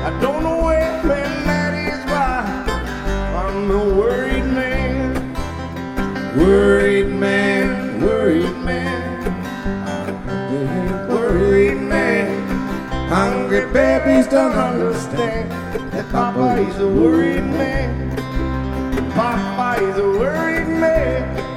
I don't know when, and that is why I'm a worried man. Worried man, worried man, worried man. Hungry babies don't understand that Papa is a worried man. Papa is a worried man.